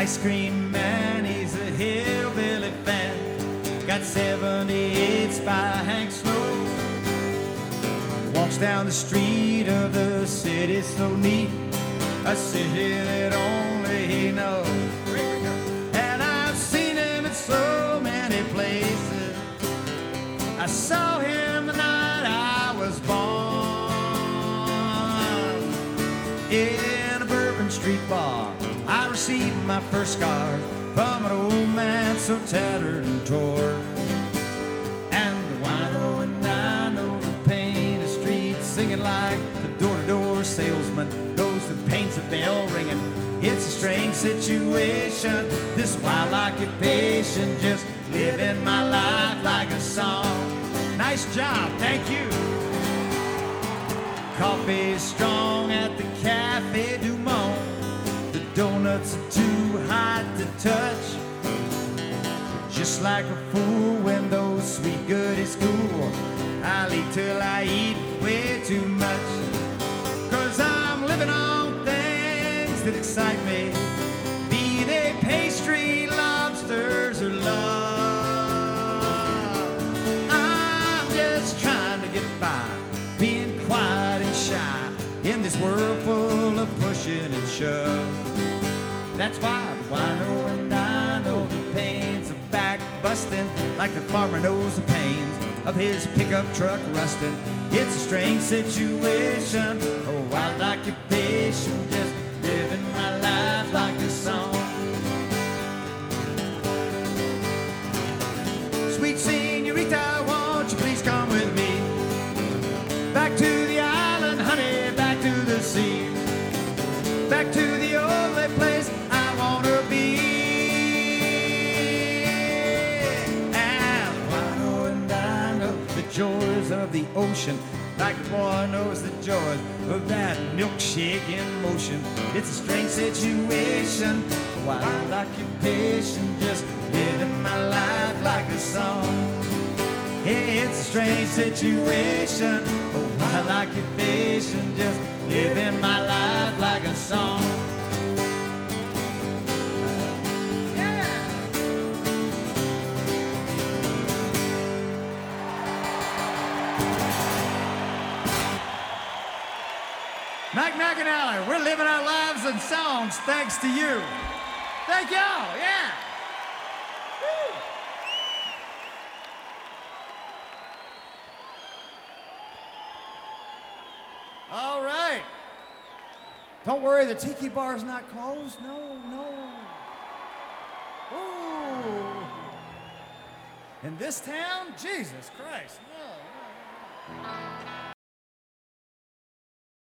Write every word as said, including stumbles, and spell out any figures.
ice cream man, he's a hillbilly fan. Got seventy-eights by Hank Snow. Walks down the street of the city so neat, a city that only he knows. And I've seen him in so many places. I saw him the night I was born. In a Bourbon Street bar, I received my first scar from an old man so tattered and torn. And the wino and dino paint the streets, singing like the door-to-door salesman goes to paints a bell ringing. It's a strange situation, this wild occupation, just living my life like a song. Nice job, thank you. Coffee's strong at the Cafe Du Monde. The donuts are too hot to touch. Just like a fool when those sweet goodies cool, I'll eat till I eat way too much. Cause I'm living on things that excite me, be they pastry, lobsters, or love. I'm just trying to get by, being quiet and shy in this world full of pushing and shove. That's why the wino and I know the pains of back busting, like the farmer knows the pains of his pickup truck rusting. It's a strange situation, a wild occupation, just living my life like a song. Sweet senorita, won't you please come with me back to the island, honey, back to the sea, back to the only place I wanna be. And I know and I know the joys of the ocean, like a boy knows the joys of that milkshake in motion. It's a strange situation, a wild occupation, just living my life like a song. Hey, it's a strange situation, a wild occupation, just living my life like a song. Yeah. Mike McAnally, we're living our lives in songs thanks to you. Thank y'all, yeah. Woo. All right. Don't worry, the tiki bar's not closed. No, no. Ooh. In this town? Jesus Christ. No, no, no.